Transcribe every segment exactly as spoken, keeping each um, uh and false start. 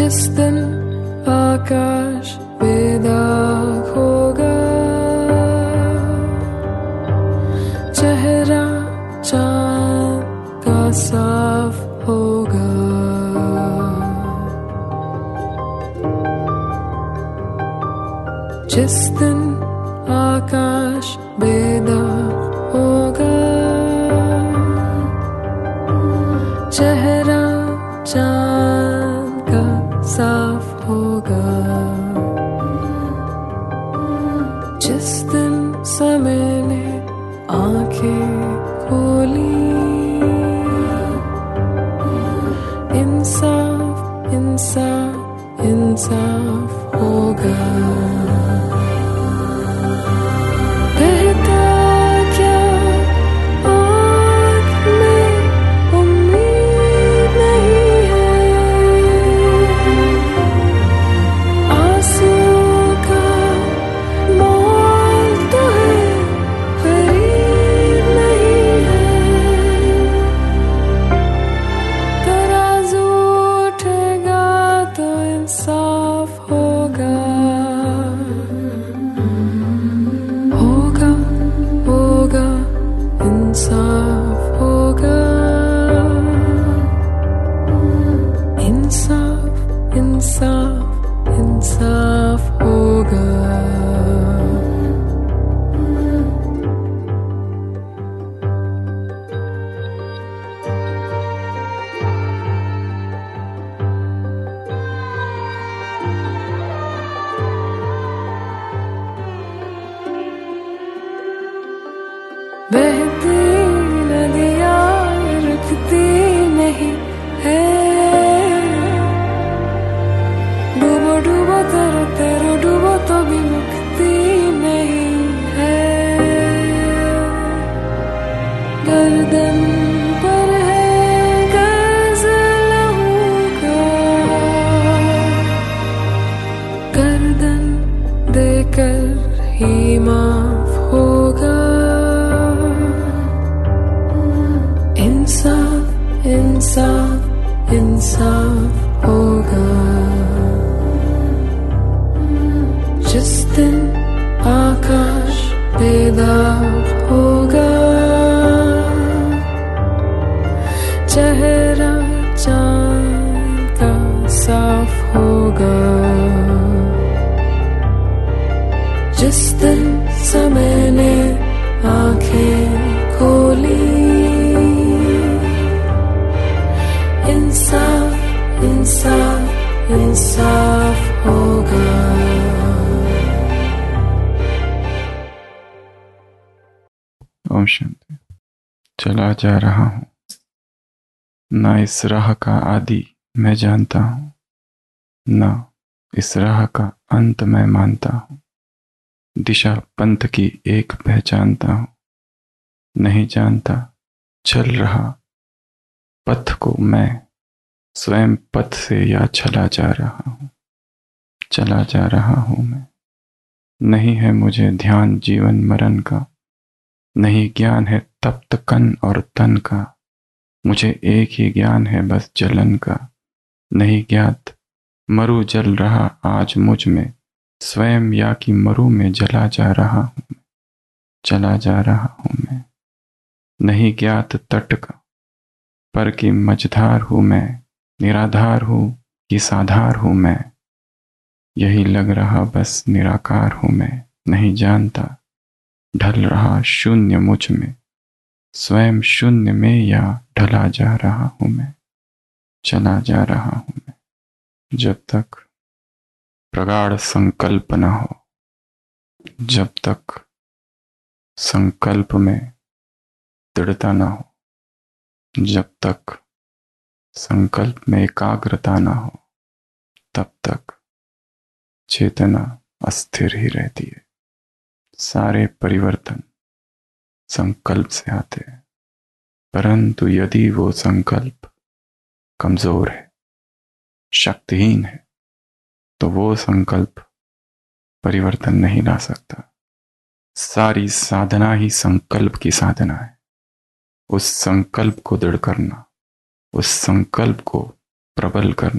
जिस दिन आकाश बेदाग होगा, चेहरा चांद का साफ होगा, जिस दिन आकाश बेदाग होगा, चेहरा चांद का साफ होगा, जिस दिन समय ने आंखें खोली, इंसाफ इंसाफ इंसाफ होगा। बहती नदियाँ रुकती नहीं है, डूबो डूबो तरो तरो डूबो तो भी मुक्ति नहीं है, गर्दन पर है कर्ज लहू का, गर्दन देकर ही माफ होगा, इंसाफ इंसाफ इंसाफ होगा, जिस दिन आकाश बेदाग होगा, चेहरा चांद का साफ होगा, जिस दिन समय ने आंखें खोली, इंसाफ इंसाफ इंसाफ होगा। ओम शांति। चला जा रहा हूँ, ना इस राह का आदि मैं जानता हूँ, ना इस राह का अंत मैं मानता हूँ, दिशा पंथ की एक पहचानता हूँ, नहीं जानता चल रहा पथ को मैं, स्वयं पथ से या चला जा रहा हूँ, चला जा रहा हूँ मैं। नहीं है मुझे ध्यान जीवन मरण का, नहीं ज्ञान है तप्त कन और तन का, मुझे एक ही ज्ञान है बस जलन का, नहीं ज्ञात मरु जल रहा आज मुझ में, स्वयं या कि मरु में जला जा रहा हूँ मैं, चला जा रहा हूँ मैं। नहीं ज्ञात तट का पर कि मझधार हूँ मैं, निराधार हूँ कि साधार हूँ मैं, यही लग रहा बस निराकार हूँ मैं, नहीं जानता ढल रहा शून्य मुझ में, स्वयं शून्य में या ढला जा रहा हूँ मैं, चला जा रहा हूँ मैं। जब तक प्रगाढ़ संकल्प न हो, जब तक संकल्प में दृढ़ता न हो, जब तक संकल्प में एकाग्रता न हो, तब तक चेतना अस्थिर ही रहती है। सारे परिवर्तन संकल्प से आते हैं, परंतु यदि वो संकल्प कमजोर है, शक्तिहीन है, तो वो संकल्प परिवर्तन नहीं ला सकता। सारी साधना ही संकल्प की साधना है। उस संकल्प को दृढ़ करना, उस संकल्प को प्रबल करना,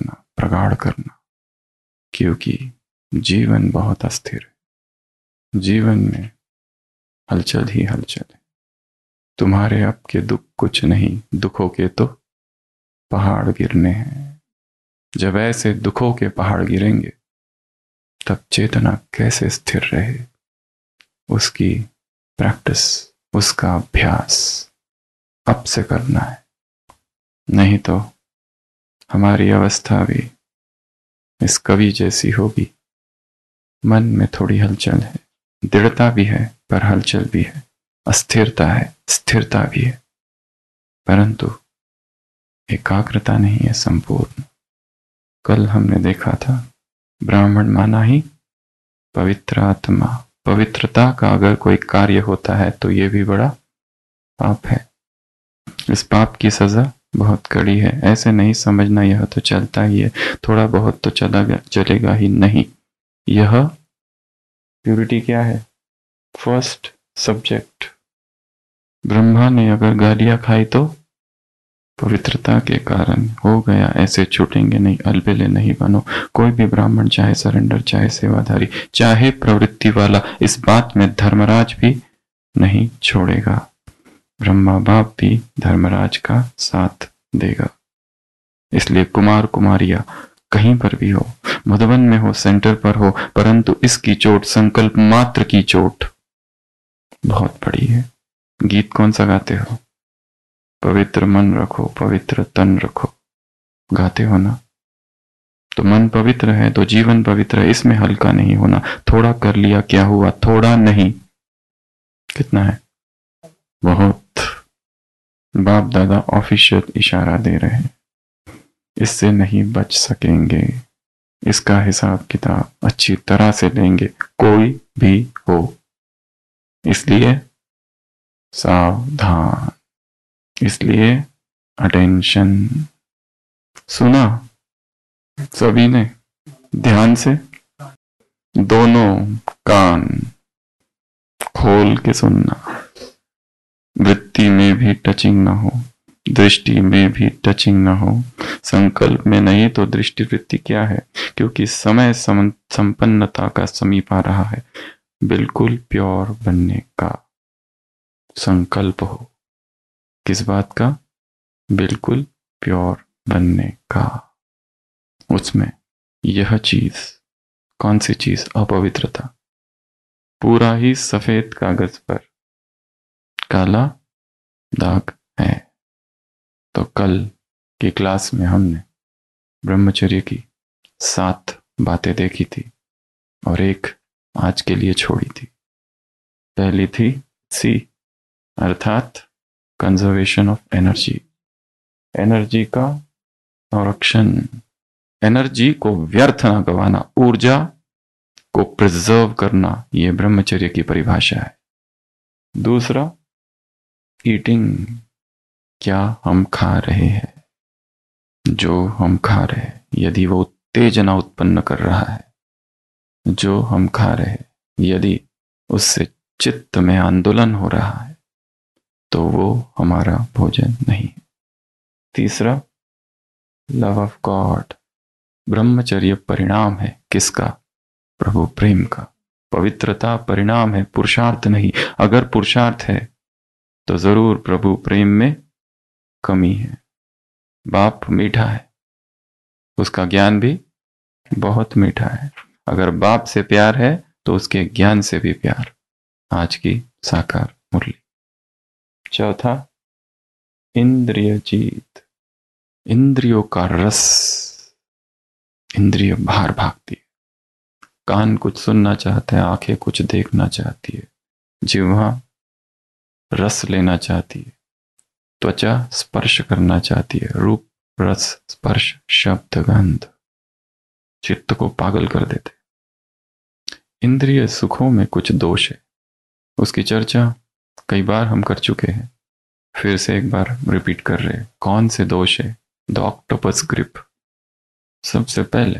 प्रगाढ़ करना, क्योंकि जीवन बहुत अस्थिर है। जीवन में हलचल ही हलचल है। तुम्हारे अब के दुख कुछ नहीं, दुखों के तो पहाड़ गिरने हैं। जब ऐसे दुखों के पहाड़ गिरेंगे तब चेतना कैसे स्थिर रहे, उसकी प्रैक्टिस, उसका अभ्यास अब से करना है। नहीं तो हमारी अवस्था भी इस कवि जैसी होगी। मन में थोड़ी हलचल है, दृढ़ता भी है पर हलचल भी है, अस्थिरता है, स्थिरता भी है, परंतु एकाग्रता नहीं है संपूर्ण। कल हमने देखा था, ब्राह्मण माना ही पवित्र आत्मा। पवित्रता का अगर कोई कार्य होता है तो ये भी बड़ा पाप है। इस पाप की सजा बहुत कड़ी है। ऐसे नहीं समझना यह तो चलता ही है, थोड़ा बहुत तो चला चलेगा ही नहीं। यह प्यूरिटी क्या है? First subject. ब्रह्मा ने अगर गालियां खाई तो पवित्रता के कारण हो गया, ऐसे छूटेंगे नहीं। अलबेले नहीं बनो। कोई भी ब्राह्मण, चाहे सरेंडर, चाहे सेवाधारी, चाहे प्रवृत्ति वाला, इस बात में धर्मराज भी नहीं छोड़ेगा। ब्रह्मा बाप भी धर्मराज का साथ देगा। इसलिए कुमार कुमारिया कहीं पर भी हो, मधुबन में हो, सेंटर पर हो, परंतु इसकी चोट, संकल्प मात्र की चोट बहुत बड़ी है। गीत कौन सा गाते हो? पवित्र मन रखो, पवित्र तन रखो, गाते हो ना? तो मन पवित्र है तो जीवन पवित्र है। इसमें हल्का नहीं होना। थोड़ा कर लिया क्या हुआ? थोड़ा नहीं, कितना है? बहुत। बाप दादा ऑफिशियल इशारा दे रहे हैं, इससे नहीं बच सकेंगे। इसका हिसाब किताब अच्छी तरह से लेंगे, कोई भी हो। इसलिए सावधान, इसलिए अटेंशन। सुना सभी ने ध्यान से? दोनों कान खोल के सुनना। वृत्ति में भी टचिंग ना हो, दृष्टि में भी टचिंग ना हो। संकल्प में नहीं तो दृष्टि वृत्ति क्या है? क्योंकि समय संपन्नता का समीप आ रहा है। बिल्कुल प्योर बनने का संकल्प हो। किस बात का? बिल्कुल प्योर बनने का। उसमें यह चीज, कौन सी चीज? अपवित्रता। पूरा ही सफेद कागज पर काला दाग है। तो कल की क्लास में हमने ब्रह्मचर्य की सात बातें देखी थी और एक आज के लिए छोड़ी थी। पहली थी सी, अर्थात कंजर्वेशन ऑफ एनर्जी। एनर्जी का संरक्षण, एनर्जी को व्यर्थ ना गवाना, ऊर्जा को प्रिजर्व करना, यह ब्रह्मचर्य की परिभाषा है। दूसरा, ईटिंग। क्या हम खा रहे हैं? जो हम खा रहे हैं, यदि वो उत्तेजना उत्पन्न कर रहा है, जो हम खा रहे हैं यदि उससे चित्त में आंदोलन हो रहा है, तो वो हमारा भोजन नहीं है। तीसरा, लव ऑफ गॉड। ब्रह्मचर्य परिणाम है किसका? प्रभु प्रेम का। पवित्रता परिणाम है, पुरुषार्थ नहीं। अगर पुरुषार्थ है तो जरूर प्रभु प्रेम में कमी है। बाप मीठा है, उसका ज्ञान भी बहुत मीठा है। अगर बाप से प्यार है तो उसके ज्ञान से भी प्यार। आज की साकार मुरली। चौथा, इंद्रिय जीत। इंद्रियों का रस, इंद्रिय बाहर भागती है। कान कुछ सुनना चाहता है, आंखें कुछ देखना चाहती है, जिह्वा रस लेना चाहती है, त्वचा स्पर्श करना चाहती है, रूप रस स्पर्श शब्द गंध चित्त को पागल कर देते। इंद्रिय सुखों में कुछ दोष है, उसकी चर्चा कई बार हम कर चुके हैं, फिर से एक बार रिपीट कर रहे हैं। कौन से दोष है? The octopus grip. सबसे पहले,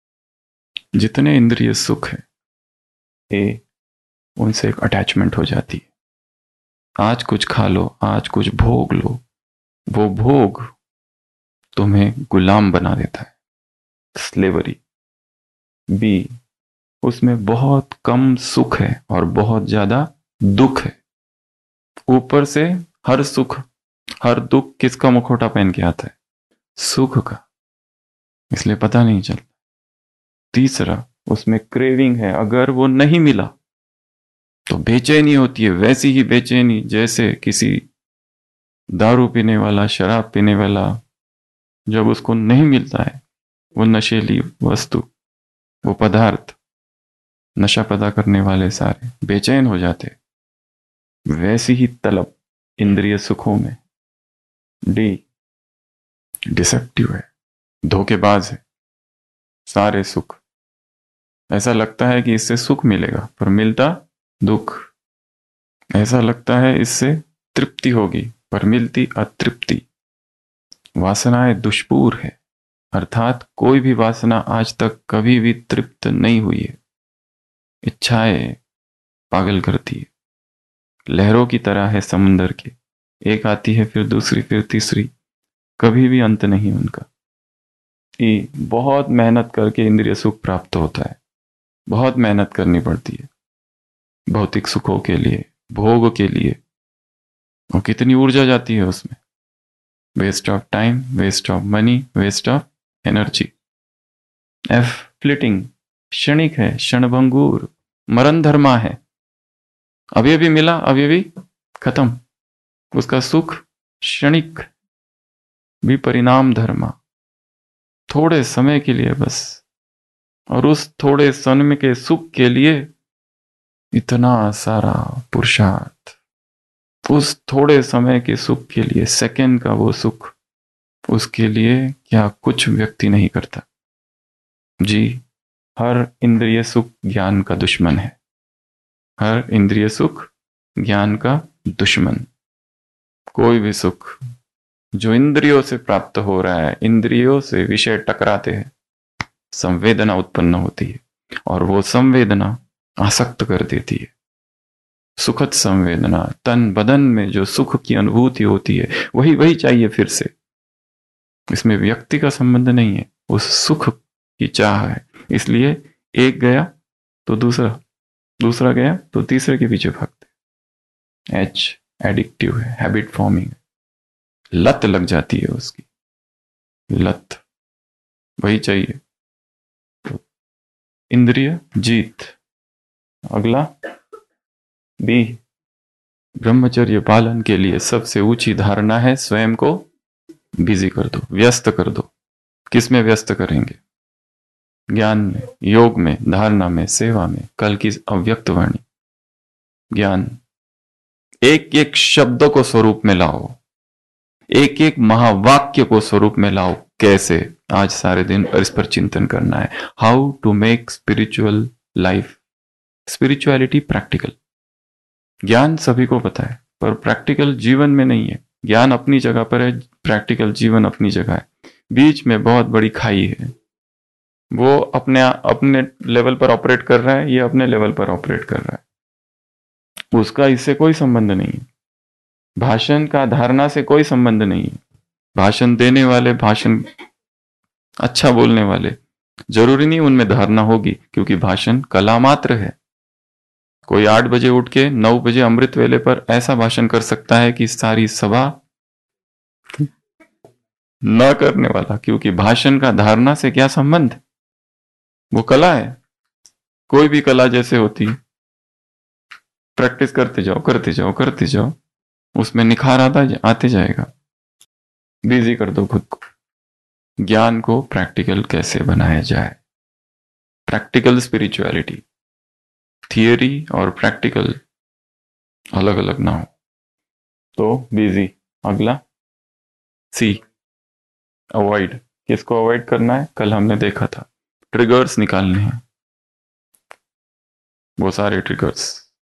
जितने इंद्रिय सुख है, ए, उनसे एक अटैचमेंट हो जाती है। आज कुछ खा लो, आज कुछ भोग लो, वो भोग तुम्हें गुलाम बना देता है। स्लेवरी। बी, उसमें बहुत कम सुख है और बहुत ज्यादा दुख है। ऊपर से हर सुख हर दुख किसका मुखौटा पहन के आता है? सुख का, इसलिए पता नहीं चलता। तीसरा, उसमें क्रेविंग है, अगर वो नहीं मिला तो बेचैनी होती है, वैसी ही बेचैनी जैसे किसी दारू पीने वाला, शराब पीने वाला, जब उसको नहीं मिलता है वो नशीली वस्तु, वो पदार्थ, नशा पैदा करने वाले सारे बेचैन हो जाते, वैसी ही तलब इंद्रिय सुखों में। डी, डिसेप्टिव है, धोखेबाज है। सारे सुख, ऐसा लगता है कि इससे सुख मिलेगा पर मिलता दुख। ऐसा लगता है इससे तृप्ति होगी पर मिलती अतृप्ति। वासनाएं दुष्पूर है, अर्थात कोई भी वासना आज तक कभी भी तृप्त नहीं हुई है। इच्छाएं पागल करती है, लहरों की तरह है समुंदर के, एक आती है फिर दूसरी फिर तीसरी, कभी भी अंत नहीं उनका। ई, बहुत मेहनत करके इंद्रिय सुख प्राप्त होता है, बहुत मेहनत करनी पड़ती है भौतिक सुखों के लिए, भोग के लिए, और कितनी ऊर्जा जाती है उसमें। Waste of time, waste of money, waste of energy. F, flitting, क्षणिक है, क्षणभंगुर, मरण धर्मा है। अभी अभी मिला, अभी अभी खत्म, उसका सुख क्षणिक, भी परिणाम धर्मा, थोड़े समय के लिए बस, और उस थोड़े समय के सुख के लिए इतना सारा पुरुषार्थ, उस थोड़े समय के सुख के लिए, सेकंड का वो सुख, उसके लिए क्या कुछ व्यक्ति नहीं करता। जी, हर इंद्रिय सुख ज्ञान का दुश्मन है, हर इंद्रिय सुख ज्ञान का दुश्मन। कोई भी सुख जो इंद्रियों से प्राप्त हो रहा है, इंद्रियों से विषय टकराते हैं, संवेदना उत्पन्न होती है, और वो संवेदना आसक्त कर देती है। सुखद संवेदना, तन बदन में जो सुख की अनुभूति होती है, वही वही चाहिए फिर से। इसमें व्यक्ति का संबंध नहीं है, उस सुख की चाह है। इसलिए एक गया तो दूसरा, दूसरा गया तो तीसरे के पीछे भागते। एच, एडिक्टिव है, हैबिट फॉर्मिंग, लत लग जाती है उसकी, लत, वही चाहिए। तो इंद्रिय जीत। अगला बी, ब्रह्मचर्य पालन के लिए सबसे ऊंची धारणा है स्वयं को बिजी कर दो, व्यस्त कर दो। किस में व्यस्त करेंगे? ज्ञान में, योग में, धारणा में, सेवा में। कल की अव्यक्त वाणी, ज्ञान, एक एक शब्द को स्वरूप में लाओ, एक एक महावाक्य को स्वरूप में लाओ। कैसे? आज सारे दिन इस पर चिंतन करना है। How to make spiritual life, spirituality practical. ज्ञान सभी को पता है पर प्रैक्टिकल जीवन में नहीं है। ज्ञान अपनी जगह पर है, प्रैक्टिकल जीवन अपनी जगह है। बीच में बहुत बड़ी खाई है। वो अपने अपने लेवल पर ऑपरेट कर रहा है, ये अपने लेवल पर ऑपरेट कर रहा है, उसका इससे कोई संबंध नहीं है। भाषण का धारणा से कोई संबंध नहीं है। भाषण देने वाले, भाषण अच्छा बोलने वाले, जरूरी नहीं उनमें धारणा होगी, क्योंकि भाषण कला मात्र है। कोई आठ बजे उठ के नौ बजे अमृत वेले पर ऐसा भाषण कर सकता है कि सारी सभा न करने वाला, क्योंकि भाषण का धारणा से क्या संबंध? वो कला है। कोई भी कला जैसे होती है, प्रैक्टिस करते जाओ करते जाओ करते जाओ, उसमें निखार आता आते जाएगा। बिजी कर दो खुद को। ज्ञान को प्रैक्टिकल कैसे बनाया जाए, प्रैक्टिकल स्पिरिचुअलिटी। थियरी और प्रैक्टिकल अलग अलग ना हो तो बिजी। अगला सी, अवॉइड। किसको अवॉइड करना है? कल हमने देखा था, ट्रिगर्स निकालने हैं, वो सारे ट्रिगर्स।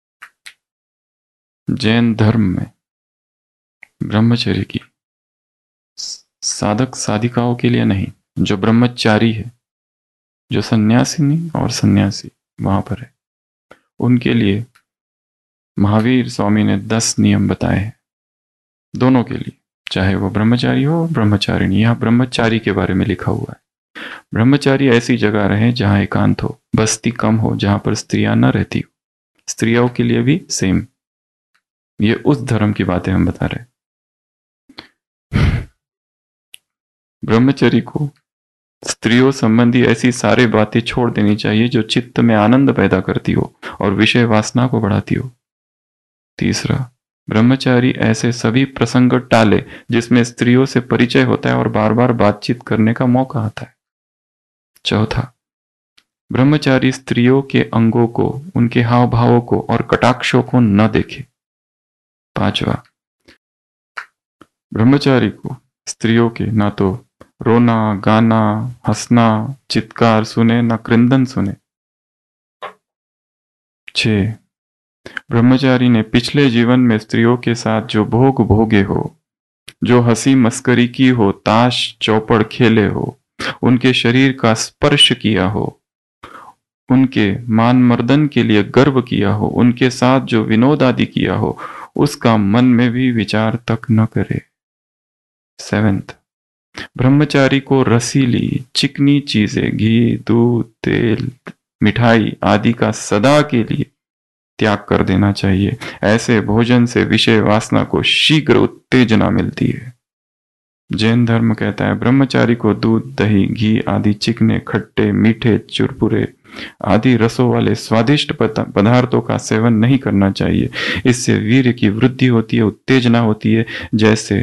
जैन धर्म में ब्रह्मचर्य की साधक साधिकाओं के लिए नहीं, जो ब्रह्मचारी है, जो सन्यासिनी और सन्यासी वहां पर है, उनके लिए महावीर स्वामी ने दस नियम बताए हैं, दोनों के लिए, चाहे वो ब्रह्मचारी हो ब्रह्मचारिणी। यहां ब्रह्मचारी के बारे में लिखा हुआ है। ब्रह्मचारी ऐसी जगह रहे जहां एकांत हो, बस्ती कम हो, जहां पर स्त्रियां न रहती हो। स्त्रियों के लिए भी सेम। ये उस धर्म की बातें हम बता रहे। ब्रह्मचरी को स्त्रियों संबंधी ऐसी सारी बातें छोड़ देनी चाहिए जो चित्त में आनंद पैदा करती हो और विषय वासना को बढ़ाती हो। तीसरा, ब्रह्मचारी ऐसे सभी प्रसंग टाले जिसमें स्त्रियों से परिचय होता है और बार बार बातचीत करने का मौका आता है। चौथा, ब्रह्मचारी स्त्रियों के अंगों को, उनके हाव भावों को और कटाक्षों को न देखे। पांचवा, ब्रह्मचारी को स्त्रियों के ना तो रोना, गाना, हंसना, चित्कार सुने, न क्रंदन सुने। छह, ब्रह्मचारी ने पिछले जीवन में स्त्रियों के साथ जो भोग भोगे हो, जो हंसी मस्करी की हो, ताश चौपड़ खेले हो, उनके शरीर का स्पर्श किया हो, उनके मान मर्दन के लिए गर्व किया हो, उनके साथ जो विनोद आदि किया हो, उसका मन में भी विचार तक न करे। सेवेंथ, ब्रह्मचारी को रसीली चिकनी चीजें, घी, दूध, तेल, मिठाई आदि का सदा के लिए त्याग कर देना चाहिए। ऐसे भोजन से विषय वासना को शीघ्र उत्तेजना मिलती है। जैन धर्म कहता है ब्रह्मचारी को दूध, दही, घी आदि चिकने, खट्टे, मीठे, चुरपुरे आदि रसों वाले स्वादिष्ट पदार्थों का सेवन नहीं करना चाहिए। इससे वीर्य की वृद्धि होती है, उत्तेजना होती है। जैसे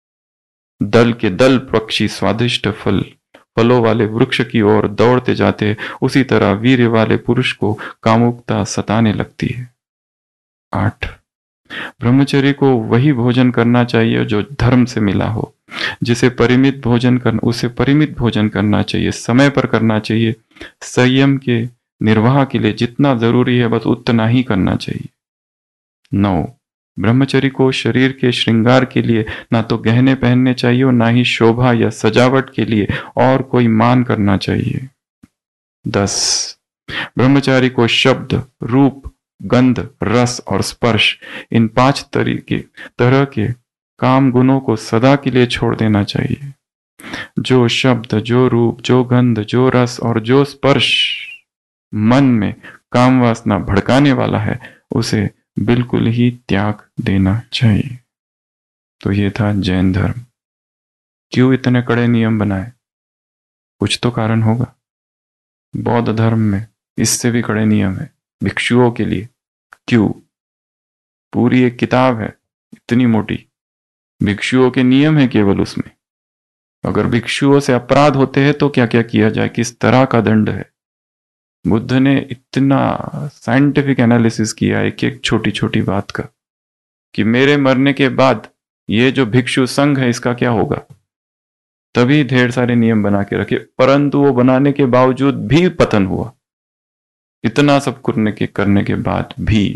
दल के दल पक्षी स्वादिष्ट फल फलों वाले वृक्ष की ओर दौड़ते जाते, उसी तरह वीर्य वाले पुरुष को कामुकता सताने लगती है। आठ, ब्रह्मचर्य को वही भोजन करना चाहिए जो धर्म से मिला हो। जिसे परिमित भोजन कर उसे परिमित भोजन करना चाहिए, समय पर करना चाहिए। संयम के निर्वाह के लिए जितना जरूरी है बस उतना ही करना चाहिए। नौ, ब्रह्मचर्य को शरीर के श्रृंगार के लिए ना तो गहने पहनने चाहिए और ना ही शोभा या सजावट के लिए और कोई मान करना चाहिए। दस, ब्रह्मचारी को शब्द, रूप, गंध, रस और स्पर्श इन पांच तरीके तरह के काम गुणों को सदा के लिए छोड़ देना चाहिए। जो शब्द, जो रूप, जो गंध, जो रस और जो स्पर्श मन में काम वासना भड़काने वाला है उसे बिल्कुल ही त्याग देना चाहिए। तो ये था जैन धर्म। क्यों इतने कड़े नियम बनाए? कुछ तो कारण होगा। बौद्ध धर्म में इससे भी कड़े नियम है भिक्षुओं के लिए। क्यों? पूरी एक किताब है इतनी मोटी, भिक्षुओं के नियम है केवल उसमें। अगर भिक्षुओं से अपराध होते हैं तो क्या क्या किया जाए, किस तरह का दंड है। बुद्ध ने इतना साइंटिफिक एनालिसिस किया एक एक छोटी छोटी बात का कि मेरे मरने के बाद ये जो भिक्षु संघ है इसका क्या होगा। तभी ढेर सारे नियम बना के रखे, परंतु वो बनाने के बावजूद भी पतन हुआ, इतना सब करने के करने के बाद भी।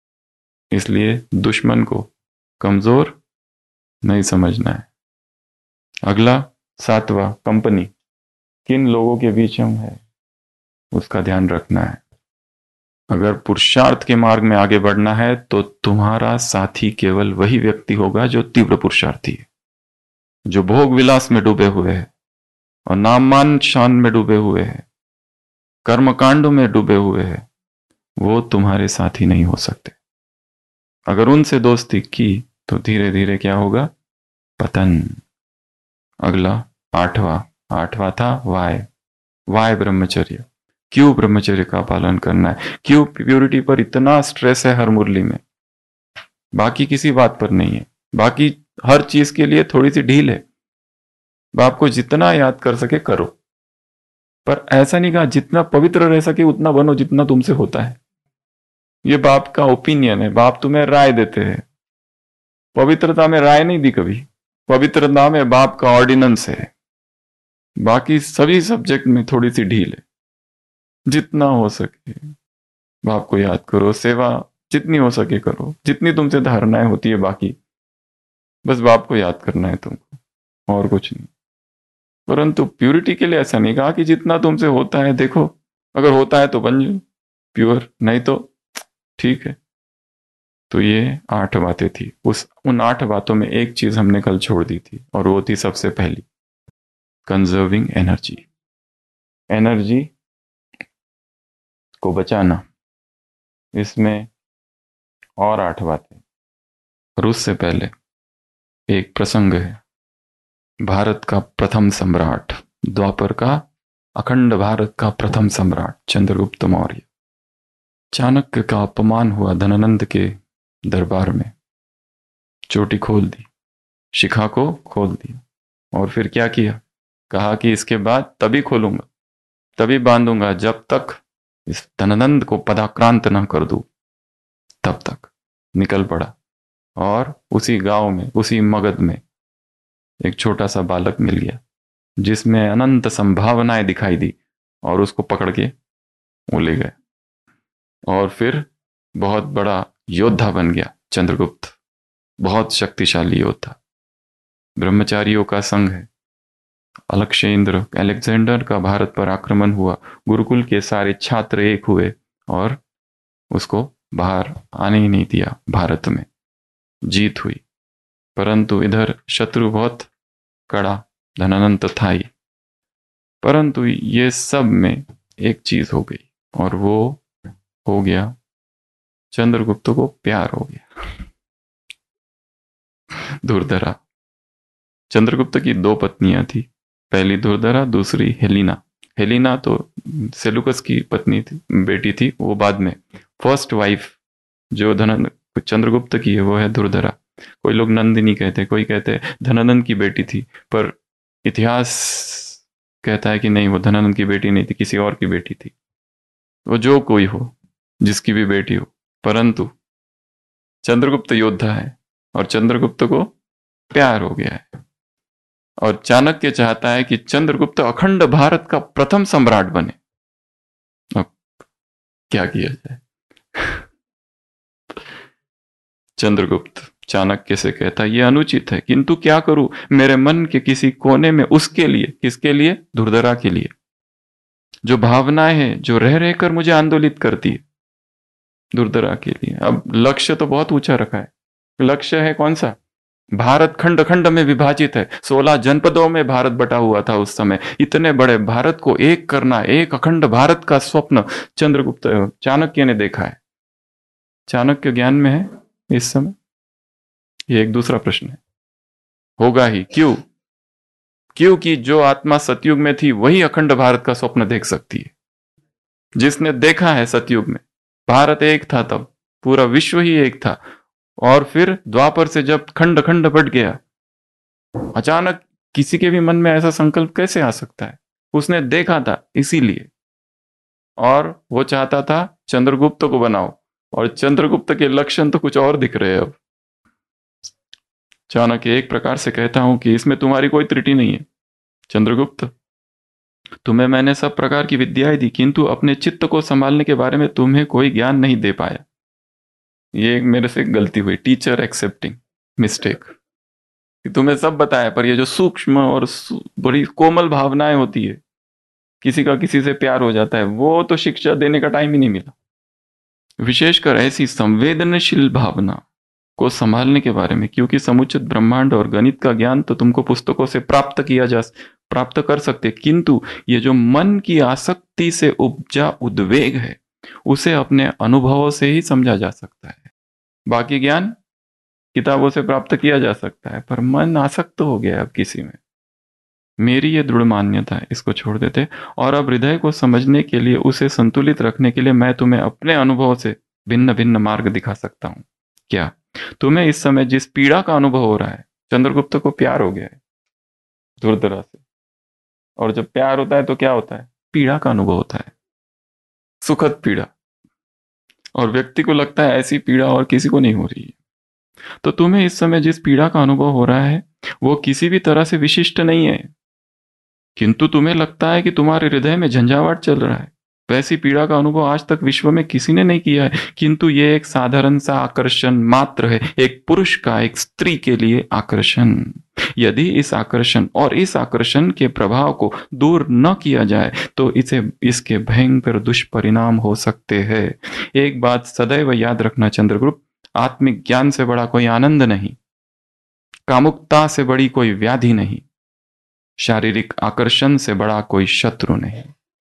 इसलिए दुश्मन को कमजोर नहीं समझना है। अगला सातवां, कंपनी। किन लोगों के बीच हम है उसका ध्यान रखना है। अगर पुरुषार्थ के मार्ग में आगे बढ़ना है तो तुम्हारा साथी केवल वही व्यक्ति होगा जो तीव्र पुरुषार्थी है, जो भोग विलास में डूबे हुए हैं और नाम मान शान में डूबे हुए हैं, कर्मकांडों में डूबे हुए हैं। वो तुम्हारे साथी नहीं हो सकते। अगर उनसे दोस्ती की तो धीरे धीरे क्या होगा? पतन। अगला आठवां आठवां था वाय। वाय ब्रह्मचर्य। क्यों ब्रह्मचर्य का पालन करना है? क्यों प्योरिटी पर इतना स्ट्रेस है हर मुरली में? बाकी किसी बात पर नहीं है, बाकी हर चीज के लिए थोड़ी सी ढील है। बाप को जितना याद कर सके करो, पर ऐसा नहीं कहा जितना पवित्र रह सके उतना बनो जितना तुमसे होता है। ये बाप का ओपिनियन है, बाप तुम्हें राय देते हैं। पवित्रता में राय नहीं दी कभी, पवित्रता में बाप का ऑर्डिनेंस है। बाकी सभी सब्जेक्ट में थोड़ी सी ढील है। जितना हो सके बाप को याद करो, सेवा जितनी हो सके करो, जितनी तुमसे धारणाएं होती है बाकी बस बाप को याद करना है तुमको, और कुछ नहीं। परंतु प्यूरिटी के लिए ऐसा नहीं कहा कि जितना तुमसे होता है देखो, अगर होता है तो बन जाओ प्योर, नहीं तो ठीक है। तो ये आठ बातें थी। उस उन आठ बातों में एक चीज हमने कल छोड़ दी थी और वो थी सबसे पहली, कंजर्विंग एनर्जी। एनर्जी को बचाना, इसमें और आठ बातें। और उससे पहले एक प्रसंग है। भारत का प्रथम सम्राट, द्वापर का अखंड भारत का प्रथम सम्राट चंद्रगुप्त मौर्य, चाणक्य का अपमान हुआ धनानंद के दरबार में। चोटी खोल दी, शिखा को खोल दिया, और फिर क्या किया? कहा कि इसके बाद तभी खोलूंगा, तभी बांधूंगा जब तक इस धनानंद को पदाक्रांत ना कर दूं। तब तक निकल पड़ा, और उसी गांव में, उसी मगध में एक छोटा सा बालक मिल गया जिसमें अनंत संभावनाएं दिखाई दी, और उसको पकड़ के वो ले गए, और फिर बहुत बड़ा योद्धा बन गया चंद्रगुप्त, बहुत शक्तिशाली योद्धा। ब्रह्मचारियों का संघ है। अलक्षेंद्र, अलेक्जेंडर का भारत पर आक्रमण हुआ, गुरुकुल के सारे छात्र एक हुए और उसको बाहर आने ही नहीं दिया। भारत में जीत हुई, परंतु इधर शत्रु बहुत कड़ा, धनानंद था ही। परंतु ये सब में एक चीज हो गई, और वो हो गया चंद्रगुप्त को प्यार हो गया। धुरधरा। चंद्रगुप्त की दो पत्नियां थी, पहली धुरधरा, दूसरी हेलिना। हेलिना तो सेलुकस की पत्नी थी, बेटी थी, वो बाद में। फर्स्ट वाइफ जो धन चंद्रगुप्त की है वो है धुरधरा। कोई लोग नंदिनी कहते, कोई कहते धनानंद की बेटी थी, पर इतिहास कहता है कि नहीं, वो धनानंद की बेटी नहीं थी, किसी और की बेटी थी। वो जो कोई हो, जिसकी भी बेटी हो, परंतु चंद्रगुप्त योद्धा है और चंद्रगुप्त को प्यार हो गया है। और चाणक्य चाहता है कि चंद्रगुप्त अखंड भारत का प्रथम सम्राट बने। अब क्या किया जाए? चंद्रगुप्त चाणक्य से कहता है यह अनुचित है, किंतु क्या करूं, मेरे मन के किसी कोने में उसके लिए, किसके लिए? धुरधरा के लिए, जो भावनाएं हैं जो रह रहकर मुझे आंदोलित करती है, धुरधरा के लिए। अब लक्ष्य तो बहुत ऊंचा रखा है। लक्ष्य है कौन सा? भारत खंड खंड में विभाजित है, सोलह जनपदों में भारत बटा हुआ था उस समय। इतने बड़े भारत को एक करना, एक अखंड भारत का स्वप्न चंद्रगुप्त चाणक्य ने देखा है। चाणक्य ज्ञान में है इस समय? ये एक दूसरा प्रश्न है। होगा ही। क्यों? क्योंकि जो आत्मा सतयुग में थी वही अखंड भारत का स्वप्न देख सकती है। जिसने देखा है सतयुग में भारत एक था, तब पूरा विश्व ही एक था, और फिर द्वापर से जब खंड खंड बट गया, अचानक किसी के भी मन में ऐसा संकल्प कैसे आ सकता है? उसने देखा था, इसीलिए। और वो चाहता था चंद्रगुप्त को बनाओ, और चंद्रगुप्त के लक्षण तो कुछ और दिख रहे हैं अब। चाणक्य एक प्रकार से कहता हूं कि इसमें तुम्हारी कोई त्रुटि नहीं है चंद्रगुप्त। तुम्हें मैंने सब प्रकार की विद्याएं दी, किंतु अपने चित्त को संभालने के बारे में तुम्हें कोई ज्ञान नहीं दे पाया। ये मेरे से गलती हुई, टीचर एक्सेप्टिंग मिस्टेक। तुम्हें सब बताया, पर ये जो सूक्ष्म और बड़ी कोमल भावनाएं होती है, किसी का किसी से प्यार हो जाता है, वो तो शिक्षा देने का टाइम ही नहीं मिला। विशेषकर ऐसी संवेदनशील भावना को संभालने के बारे में, क्योंकि समुचित ब्रह्मांड और गणित का ज्ञान तो तुमको पुस्तकों से प्राप्त किया जा प्राप्त कर सकते, किंतु ये जो मन की आसक्ति से उपजा उद्वेग है, उसे अपने अनुभवों से ही समझा जा सकता है। बाकी ज्ञान किताबों से प्राप्त किया जा सकता है, पर मन आसक्त हो गया अब किसी में। मेरी ये दृढ़ मान्यता है, इसको छोड़ देते, और अब हृदय को समझने के लिए, उसे संतुलित रखने के लिए मैं तुम्हें अपने अनुभव से भिन्न भिन्न मार्ग दिखा सकता हूं। क्या तुम्हें इस समय जिस पीड़ा का अनुभव हो रहा है, चंद्रगुप्त को प्यार हो गया है धुरधरा से, और जब प्यार होता है तो क्या होता है? पीड़ा का अनुभव होता है, सुखद पीड़ा, और व्यक्ति को लगता है ऐसी पीड़ा और किसी को नहीं हो रही है। तो तुम्हें इस समय जिस पीड़ा का अनुभव हो रहा है वो किसी भी तरह से विशिष्ट नहीं है, किंतु तुम्हें लगता है कि तुम्हारे हृदय में झंझावाट चल रहा है। वैसी पीड़ा का अनुभव आज तक विश्व में किसी ने नहीं किया है, किंतु ये एक साधारण सा आकर्षण मात्र है, एक पुरुष का एक स्त्री के लिए आकर्षण। यदि इस आकर्षण और इस आकर्षण के प्रभाव को दूर न किया जाए तो इसे इसके भयंकर दुष्परिणाम हो सकते हैं। एक बात सदैव याद रखना चंद्रगुप्त, आत्मिक ज्ञान से बड़ा कोई आनंद नहीं, कामुकता से बड़ी कोई व्याधि नहीं, शारीरिक आकर्षण से बड़ा कोई शत्रु नहीं।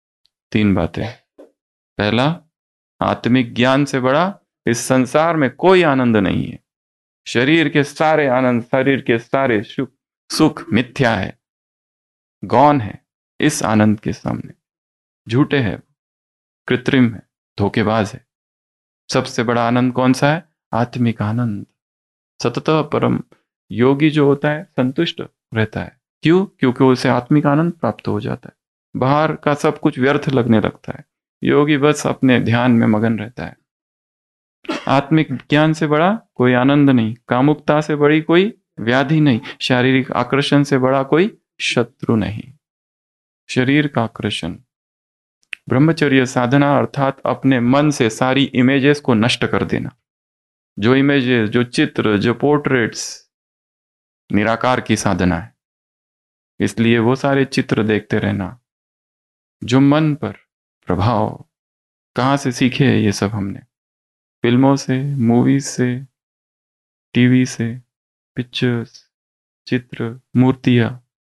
तीन बातें। पहला, आत्मिक ज्ञान से बड़ा इस संसार में कोई आनंद नहीं है। शरीर के सारे आनंद, शरीर के सारे सुख सुख मिथ्या है, गौण है इस आनंद के सामने, झूठे है, कृत्रिम है, धोखेबाज है। सबसे बड़ा आनंद कौन सा है? आत्मिक आनंद। सतत परम योगी जो होता है संतुष्ट रहता है। क्यों? क्योंकि उसे आत्मिक आनंद प्राप्त हो जाता है, बाहर का सब कुछ व्यर्थ लगने लगता है। योगी बस अपने ध्यान में मगन रहता है। आत्मिक ज्ञान से बड़ा कोई आनंद नहीं, कामुकता से बड़ी कोई व्याधि नहीं, शारीरिक आकर्षण से बड़ा कोई शत्रु नहीं। शरीर का आकर्षण, ब्रह्मचर्य साधना अर्थात अपने मन से सारी इमेजेस को नष्ट कर देना। जो इमेजेस, जो चित्र, जो पोर्ट्रेट्स निराकार की साधना है, इसलिए वो सारे चित्र देखते रहना जो मन पर प्रभाव। कहाँ से सीखे ये सब? हमने फिल्मों से, मूवीज से, टीवी से, पिक्चर्स, चित्र, मूर्तियां,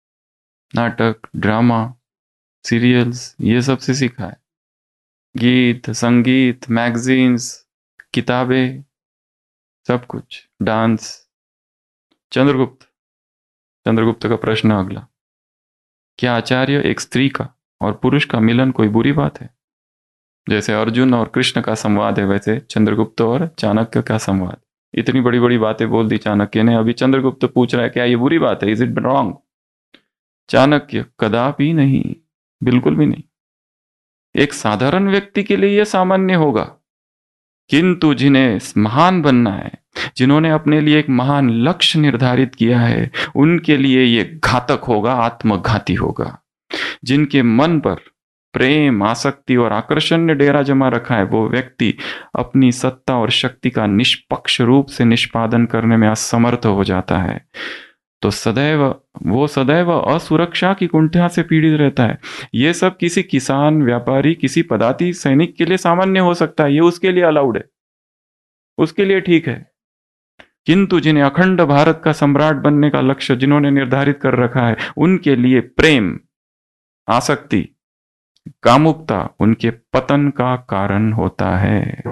नाटक, ड्रामा, सीरियल्स, ये सब से सीखा है। गीत, संगीत, मैगजीन्स, किताबें, सब कुछ, डांस। चंद्रगुप्त चंद्रगुप्त का प्रश्न अगला, क्या आचार्य एक स्त्री का और पुरुष का मिलन कोई बुरी बात है? जैसे अर्जुन और कृष्ण का संवाद है, वैसे चंद्रगुप्त और चाणक्य का संवाद। इतनी बड़ी बड़ी बातें बोल दी चाणक्य ने, अभी चंद्रगुप्त पूछ रहा है क्या ये बुरी बात है? Is it wrong? चाणक्य, कदापि नहीं, बिल्कुल भी नहीं। एक साधारण व्यक्ति के लिए यह सामान्य होगा, किंतु जिन्हें महान बनना है, जिन्होंने अपने लिए एक महान लक्ष्य निर्धारित किया है, उनके लिए यह घातक होगा, आत्मघाती होगा। जिनके मन पर प्रेम, आसक्ति और आकर्षण ने डेरा जमा रखा है, वो व्यक्ति अपनी सत्ता और शक्ति का निष्पक्ष रूप से निष्पादन करने में असमर्थ हो जाता है। तो सदैव वो सदैव असुरक्षा की कुंठा से पीड़ित रहता है। ये सब किसी किसान, व्यापारी, किसी पदाति सैनिक के लिए सामान्य हो सकता है, ये उसके लिए अलाउड है, उसके लिए ठीक है। किंतु जिन्हें अखंड भारत का सम्राट बनने का लक्ष्य जिन्होंने निर्धारित कर रखा है, उनके लिए प्रेम, आसक्ति, कामुकता उनके पतन का कारण होता है।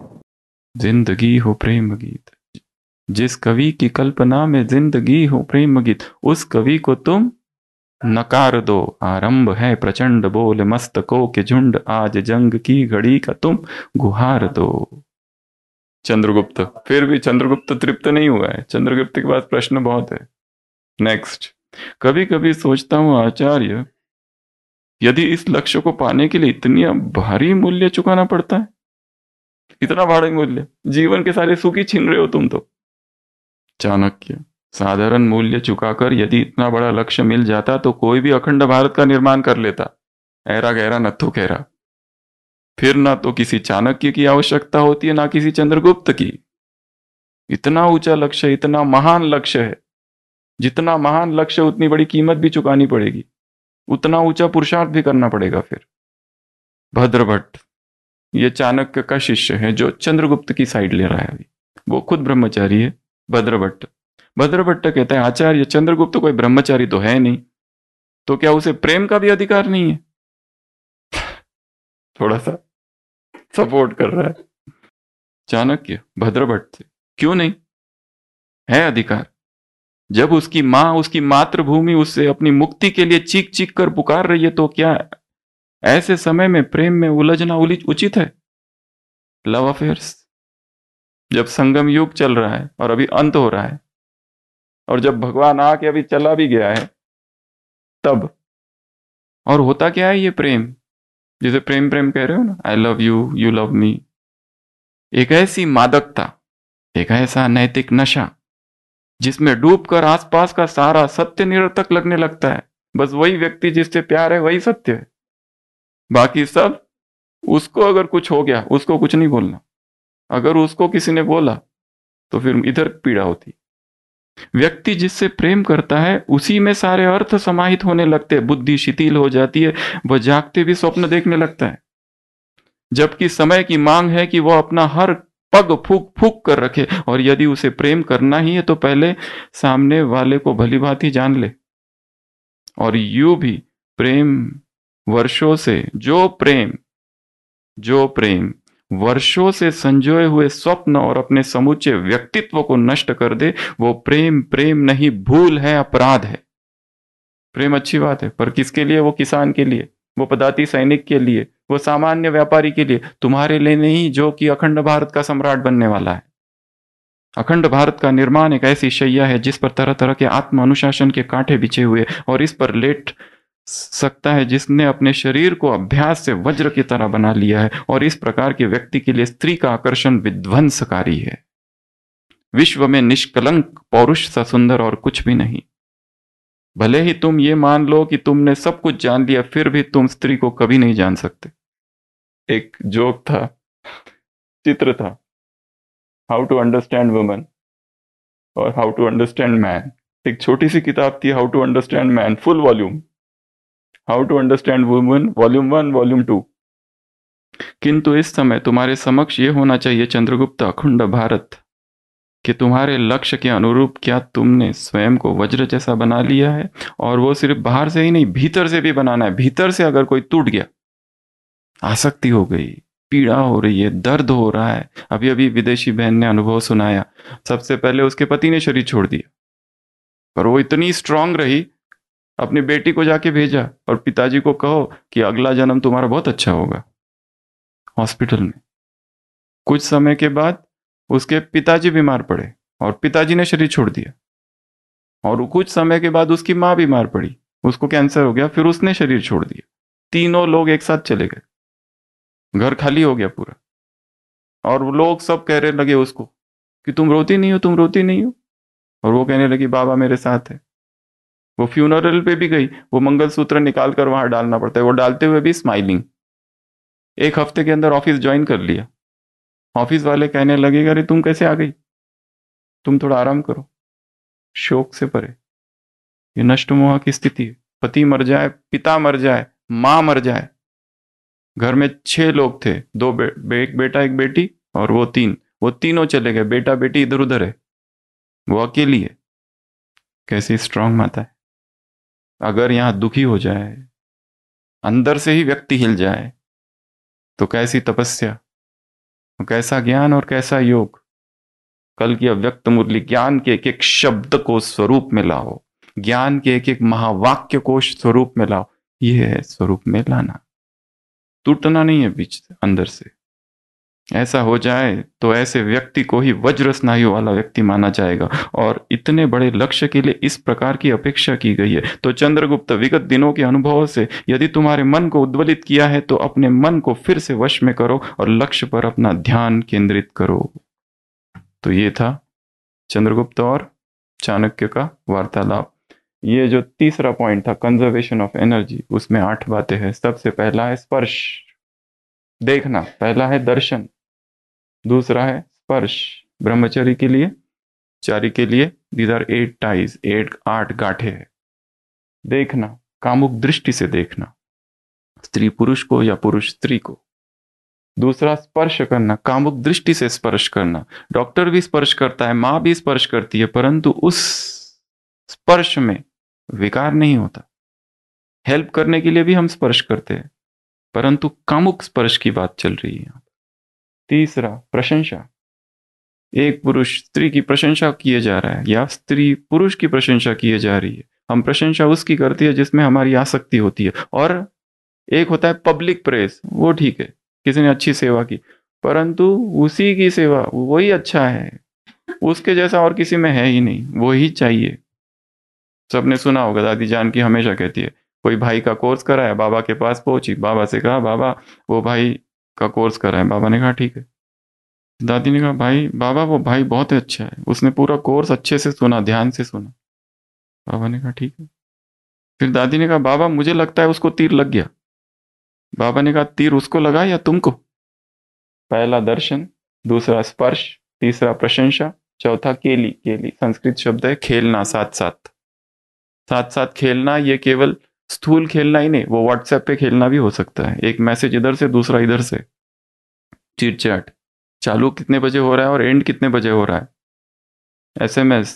जिंदगी हो प्रेम गीत, जिस कवि की कल्पना में जिंदगी हो प्रेम गीत, उस कवि को तुम नकार दो। आरंभ है प्रचंड बोल मस्तकों के झुंड, आज जंग की घड़ी का तुम गुहार दो। चंद्रगुप्त, फिर भी चंद्रगुप्त तृप्त नहीं हुआ है। चंद्रगुप्त के पास प्रश्न बहुत है। नेक्स्ट, कभी कभी सोचता हूं आचार्य, यदि इस लक्ष्य को पाने के लिए इतनी भारी मूल्य चुकाना पड़ता है, इतना भारी मूल्य, जीवन के सारे सुख ही छीन रहे हो तुम तो। चाणक्य, साधारण मूल्य चुकाकर यदि इतना बड़ा लक्ष्य मिल जाता तो कोई भी अखंड भारत का निर्माण कर लेता। ऐरा गहरा नत्थु कहरा। फिर ना तो किसी चाणक्य की आवश्यकता होती है, ना किसी चंद्रगुप्त की। इतना ऊंचा लक्ष्य, इतना महान लक्ष्य है, जितना महान लक्ष्य उतनी बड़ी कीमत भी चुकानी पड़ेगी, उतना ऊंचा पुरुषार्थ भी करना पड़ेगा। फिर भद्रभट्ट, ये चाणक्य का शिष्य है जो चंद्रगुप्त की साइड ले रहा है अभी, वो खुद ब्रह्मचारी है। भद्रभट्ट भद्रभट्ट कहता है आचार्य, चंद्रगुप्त कोई ब्रह्मचारी तो है नहीं, तो क्या उसे प्रेम का भी अधिकार नहीं है? थोड़ा सा सपोर्ट कर रहा है चाणक्य भद्रभट्ट से। क्यों नहीं है अधिकार? जब उसकी मां, उसकी मातृभूमि उससे अपनी मुक्ति के लिए चीख चीख कर पुकार रही है, तो क्या ऐसे समय में प्रेम में उलझना उचित है? लव अफेयर्स, जब संगम युग चल रहा है और अभी अंत हो रहा है, और जब भगवान आके अभी चला भी गया है तब, और होता क्या है ये प्रेम, जिसे प्रेम प्रेम कह रहे हो ना, I love you, you love me, एक ऐसी मादकता, एक ऐसा नैतिक नशा जिसमें डूबकर आसपास का सारा सत्य निरर्थक लगने लगता है। बस वही व्यक्ति जिससे प्यार है वही सत्य है, बाकी सब, उसको अगर कुछ हो गया उसको कुछ नहीं बोलना, अगर उसको किसी ने बोला तो फिर इधर पीड़ा होती। व्यक्ति जिससे प्रेम करता है उसी में सारे अर्थ समाहित होने लगते हैं, बुद्धि शिथिल हो जाती है, वह जागते भी स्वप्न देखने लगता है। जबकि समय की मांग है कि वह अपना हर पग फूक फूक कर रखे, और यदि उसे प्रेम करना ही है तो पहले सामने वाले को भली भांति जान ले। और यूं भी प्रेम वर्षों से जो प्रेम जो प्रेम वर्षों से संजोए हुए स्वप्न और अपने समूचे व्यक्तित्व को नष्ट कर दे, वो प्रेम प्रेम नहीं, भूल है, अपराध है। प्रेम अच्छी बात है, पर किसके लिए? वो किसान के लिए, वो पदाती सैनिक के लिए, वो सामान्य व्यापारी के लिए, तुम्हारे लिए नहीं, जो कि अखंड भारत का सम्राट बनने वाला है। अखंड भारत का निर्माण एक ऐसी शैया है जिस पर तरह तरह के आत्म अनुशासन के कांटे बिछे हुए, और इस पर लेट सकता है जिसने अपने शरीर को अभ्यास से वज्र की तरह बना लिया है। और इस प्रकार के व्यक्ति के लिए स्त्री का आकर्षण विध्वंसकारी है। विश्व में निष्कलंक पौरुष सा सुंदर और कुछ भी नहीं। भले ही तुम ये मान लो कि तुमने सब कुछ जान लिया, फिर भी तुम स्त्री को कभी नहीं जान सकते। एक जोक था, चित्र था, हाउ टू अंडरस्टैंड वुमन और हाउ टू अंडरस्टैंड मैन। एक छोटी सी किताब थी, how to understand man, full volume, how to understand woman volume one volume two. किंतु इस समय तुम्हारे समक्ष ये होना चाहिए चंद्रगुप्त अखंड भारत, कि तुम्हारे लक्ष्य के अनुरूप क्या तुमने स्वयं को वज्र जैसा बना लिया है, और वो सिर्फ बाहर से ही नहीं, भीतर से भी बनाना है। भीतर से अगर कोई टूट गया, आसक्ति हो गई, पीड़ा हो रही है, दर्द हो रहा है। अभी अभी विदेशी बहन ने अनुभव सुनाया, सबसे पहले उसके पति ने शरीर छोड़ दिया, पर वो इतनी स्ट्रांग रही, अपनी बेटी को जाके भेजा और पिताजी को कहो कि अगला जन्म तुम्हारा बहुत अच्छा होगा। हॉस्पिटल में कुछ समय के बाद उसके पिताजी बीमार पड़े और पिताजी ने शरीर छोड़ दिया, और कुछ समय के बाद उसकी मां बीमार पड़ी, उसको कैंसर हो गया, फिर उसने शरीर छोड़ दिया। तीनों लोग एक साथ चले गए, घर खाली हो गया पूरा। और लोग सब कहने लगे उसको कि तुम रोती नहीं हो, तुम रोती नहीं हो। और वो कहने लगी बाबा मेरे साथ है। वो फ्यूनरल पे भी गई, वो मंगलसूत्र निकाल कर वहां डालना पड़ता है, वो डालते हुए भी स्माइलिंग। एक हफ्ते के अंदर ऑफिस ज्वाइन कर लिया। ऑफिस वाले कहने लगे अरे तुम कैसे आ गई, तुम थोड़ा आराम करो। शोक से परे, ये नष्ट मोह की स्थिति है। पति मर जाए, पिता मर जाए, मां मर जाए। घर में छह लोग थे, दो बे, बे, एक बेटा एक बेटी और वो तीन, वो तीनों चले गए। बेटा बेटी इधर उधर है, वो अकेली है। कैसी स्ट्रांग माता है। अगर यहां दुखी हो जाए, अंदर से ही व्यक्ति हिल जाए, तो कैसी तपस्या, कैसा ज्ञान और कैसा योग। कल की अव्यक्त मुरली, ज्ञान के एक एक शब्द को स्वरूप में लाओ, ज्ञान के एक एक महावाक्य को स्वरूप में लाओ। यह है स्वरूप में लाना, टूटना नहीं है बीच से, अंदर से। ऐसा हो जाए तो ऐसे व्यक्ति को ही वज्र स्नायु वाला व्यक्ति माना जाएगा। और इतने बड़े लक्ष्य के लिए इस प्रकार की अपेक्षा की गई है। तो चंद्रगुप्त, विगत दिनों के अनुभवों से यदि तुम्हारे मन को उद्वेलित किया है, तो अपने मन को फिर से वश में करो और लक्ष्य पर अपना ध्यान केंद्रित करो। तो ये था चंद्रगुप्त और चाणक्य का वार्तालाप। ये जो तीसरा पॉइंट था, कंजर्वेशन ऑफ एनर्जी, उसमें आठ बातें हैं। सबसे पहला है स्पर्श, देखना। पहला है दर्शन, दूसरा है स्पर्श, ब्रह्मचर्य के लिए, चारी के लिए, these are eight ties, eight आठ गांठे है। देखना, कामुक दृष्टि से देखना, स्त्री पुरुष को या पुरुष स्त्री को। दूसरा स्पर्श करना, कामुक दृष्टि से स्पर्श करना। डॉक्टर भी स्पर्श करता है, मां भी स्पर्श करती है, परंतु उस स्पर्श में विकार नहीं होता। हेल्प करने के लिए भी हम स्पर्श करते हैं, परंतु कामुक स्पर्श की बात चल रही है। तीसरा प्रशंसा, एक पुरुष स्त्री की प्रशंसा किए जा रहा है या स्त्री पुरुष की प्रशंसा किए जा रही है। हम प्रशंसा उसकी करती है जिसमें हमारी आसक्ति होती है। और एक होता है पब्लिक प्रेस, वो ठीक है, किसी ने अच्छी सेवा की, परंतु उसी की सेवा, वही अच्छा है, उसके जैसा और किसी में है ही नहीं, वो ही चाहिए। सबने सुना होगा, दादी जान की हमेशा कहती है, कोई भाई का कोर्स करा है, बाबा के पास पहुंची, बाबा से कहा बाबा वो भाई का कोर्स करा है। बाबा ने कहा ठीक है। दादी ने कहा भाई बाबा वो भाई बहुत अच्छा है, उसने पूरा कोर्स अच्छे से सुना, ध्यान से सुना। बाबा ने कहा ठीक है। फिर दादी ने कहा बाबा मुझे लगता है उसको तीर लग गया। बाबा ने कहा तीर उसको लगा या तुमको? पहला दर्शन, दूसरा स्पर्श, तीसरा प्रशंसा, चौथा केली। केली संस्कृत शब्द है, खेलना, साथ साथ साथ साथ खेलना। ये केवल स्थूल खेलना ही नहीं, वो व्हाट्सएप पे खेलना भी हो सकता है। एक मैसेज इधर से, दूसरा इधर से, चिट चैट, चालू कितने बजे हो रहा है और एंड कितने बजे हो रहा है, एसएमएस,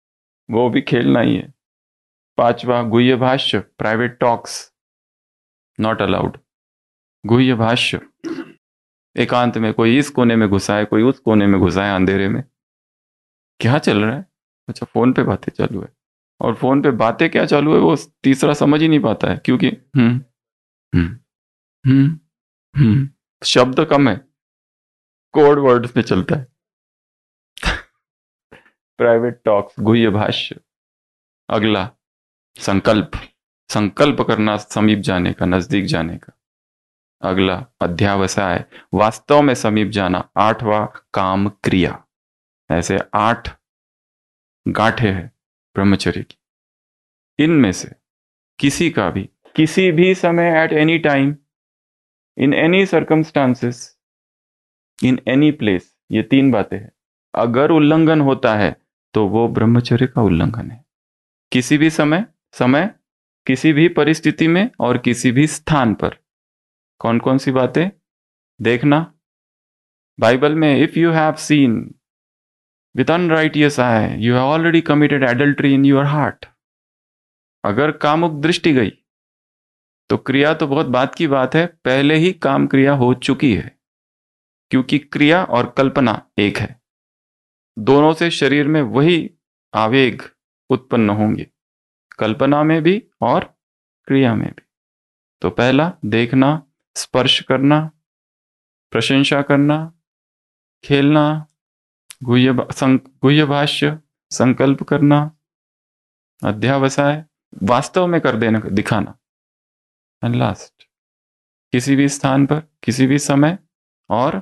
वो भी खेलना ही है। पांचवा गुह्य भाष्य, प्राइवेट टॉक्स, नॉट अलाउड। गुह्य भाष्य, एकांत में कोई इस कोने में घुसा है, कोई उस कोने में घुसा है अंधेरे में, क्या चल रहा है? अच्छा, फोन पे बातें चालू है, और फोन पे बातें क्या चालू है वो तीसरा समझ ही नहीं पाता है, क्योंकि हम्म हम्म हम्म हम्म शब्द कम है, कोड वर्ड्स में चलता है। प्राइवेट टॉक्स, गुह्य भाष्य। अगला संकल्प, संकल्प करना समीप जाने का, नजदीक जाने का। अगला अध्यावसाय, वास्तव में समीप जाना। आठवां काम क्रिया। ऐसे आठ गांठे हैं ब्रह्मचर्य की। इनमें से किसी का भी किसी भी समय, at any time, in any circumstances, in any place, ये तीन बातें हैं, अगर उल्लंघन होता है तो वो ब्रह्मचर्य का उल्लंघन है। किसी भी समय, समय किसी भी परिस्थिति में और किसी भी स्थान पर। कौन कौन सी बातें देखना? बाइबल में, if you have seen with unrighteous eye you have already committed adultery in your heart. अगर कामुक दृष्टि गई तो क्रिया तो बहुत बात की बात है, पहले ही काम क्रिया हो चुकी है, क्योंकि क्रिया और कल्पना एक है। दोनों से शरीर में वही आवेग उत्पन्न होंगे, कल्पना में भी और क्रिया में भी। तो पहला देखना, स्पर्श करना, प्रशंसा करना, खेलना, गुह्य गुह्य भाष्य, संकल्प करना, अध्यावसाय, वास्तव में कर देना, दिखाना। एंड लास्ट, किसी भी स्थान पर, किसी भी समय और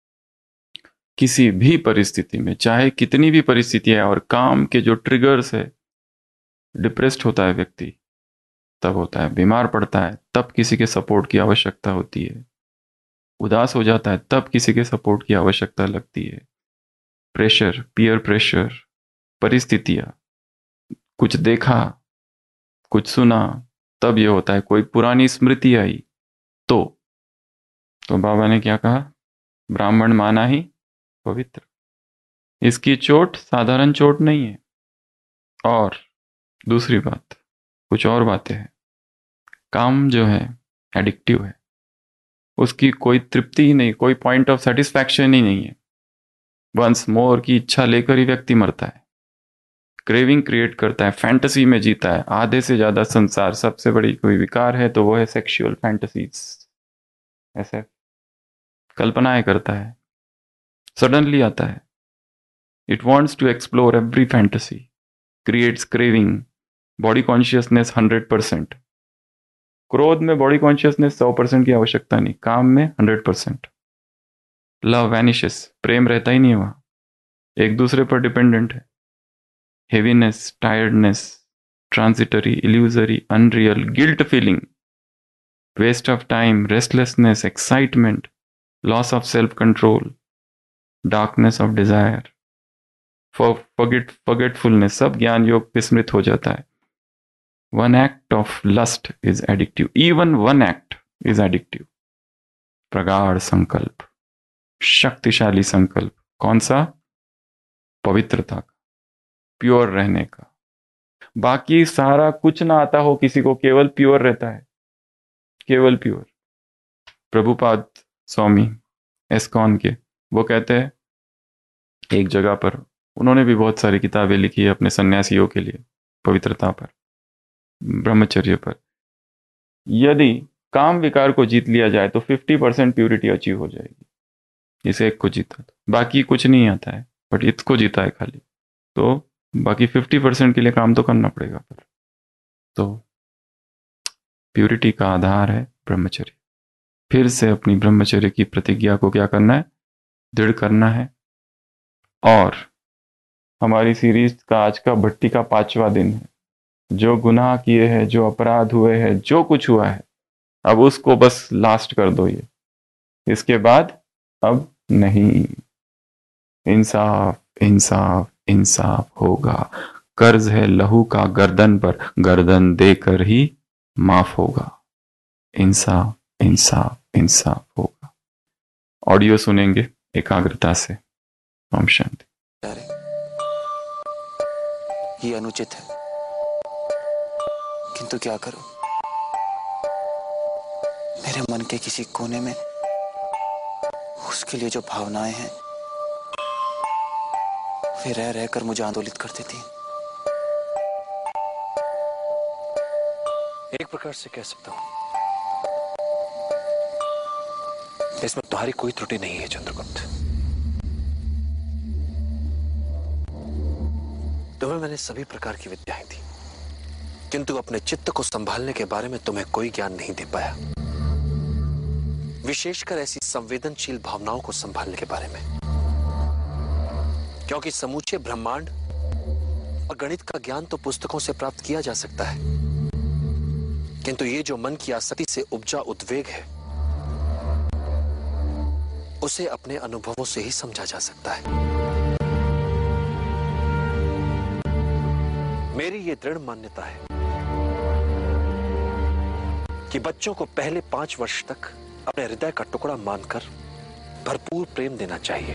किसी भी परिस्थिति में, चाहे कितनी भी परिस्थिति है। और काम के जो ट्रिगर्स है, डिप्रेस्ड होता है व्यक्ति तब होता है, बीमार पड़ता है तब किसी के सपोर्ट की आवश्यकता होती है, उदास हो जाता है तब किसी के सपोर्ट की आवश्यकता लगती है। प्रेशर, पीयर प्रेशर, परिस्थितियां, कुछ देखा, कुछ सुना, तब ये होता है। कोई पुरानी स्मृति आई तो तो बाबा ने क्या कहा? ब्राह्मण माना ही पवित्र। इसकी चोट साधारण चोट नहीं है। और दूसरी बात, कुछ और बातें हैं। काम जो है एडिक्टिव है, उसकी कोई तृप्ति ही नहीं, कोई पॉइंट ऑफ सेटिस्फैक्शन ही नहीं है। वंस मोर की इच्छा लेकर ही व्यक्ति मरता है, क्रेविंग क्रिएट करता है, फैंटेसी में जीता है। आधे से ज्यादा संसार, सबसे बड़ी कोई विकार है तो वो है सेक्सुअल फैंटेसीज। ऐसे कल्पनाएं करता है, सडनली आता है, it wants to explore every fantasy, creates craving, body consciousness hundred percent. क्रोध में बॉडी कॉन्शियसनेस सौ परसेंट की आवश्यकता नहीं, काम में हंड्रेड परसेंट। लव वैनिशेस, प्रेम रहता ही नहीं है वहां, एक दूसरे पर डिपेंडेंट है। Heaviness, tiredness, transitory, illusory, unreal, guilt feeling, waste of time, restlessness, excitement, loss of self control, darkness of desire, forget forgetfulness, सब ज्ञान योग विस्मृत हो जाता है। One act of lust is addictive, even one act is addictive. प्रगाढ़ संकल्प, शक्तिशाली संकल्प, कौन सा? पवित्रता का, प्योर रहने का। बाकी सारा कुछ ना आता हो किसी को, केवल प्योर रहता है, केवल प्योर। प्रभुपाद स्वामी एस्कॉन के, वो कहते हैं एक जगह पर, उन्होंने भी बहुत सारी किताबें लिखी है अपने सन्यासियों के लिए, पवित्रता पर, ब्रह्मचर्य पर। यदि काम विकार को जीत लिया जाए तो फिफ्टी परसेंट प्योरिटी अचीव हो जाएगी। इसे एक को जीता तो बाकी कुछ नहीं आता है, बट इसको जीता है खाली, तो बाकी फिफ्टी परसेंट के लिए काम तो करना पड़ेगा। पर तो प्योरिटी का आधार है ब्रह्मचर्य। फिर से अपनी ब्रह्मचर्य की प्रतिज्ञा को क्या करना है? दृढ़ करना है। और हमारी सीरीज का आज का भट्टी का पांचवा दिन है। जो गुनाह किए हैं, जो अपराध हुए हैं, जो कुछ हुआ है, अब उसको बस लास्ट कर दो। ये इसके बाद अब नहीं, इंसाफ इंसाफ इंसाफ होगा। कर्ज है लहू का गर्दन पर, गर्दन देकर ही माफ होगा। इंसाफ इंसाफ इंसाफ होगा। ऑडियो सुनेंगे एकाग्रता से। ओम शांति। ये अनुचित है, किंतु क्या करूं? मेरे मन के किसी कोने में उसके लिए जो भावनाएं हैं वे रह रहकर मुझे आंदोलित कर देती हैं। एक प्रकार से कह सकता हूं इसमें तुम्हारी कोई त्रुटि नहीं है चंद्रगुप्त। तुम्हें मैंने सभी प्रकार की विद्याएं दी, किंतु अपने चित्त को संभालने के बारे में तुम्हें कोई ज्ञान नहीं दे पाया, विशेषकर ऐसी संवेदनशील भावनाओं को संभालने के बारे में। क्योंकि समूचे ब्रह्मांड और गणित का ज्ञान तो पुस्तकों से प्राप्त किया जा सकता है, किंतु ये जो मन की आसक्ति से उपजा उद्वेग है उसे अपने अनुभवों से ही समझा जा सकता है। मेरी ये दृढ़ मान्यता है कि बच्चों को पहले पांच वर्ष तक अपने हृदय का टुकड़ा मानकर भरपूर प्रेम देना चाहिए,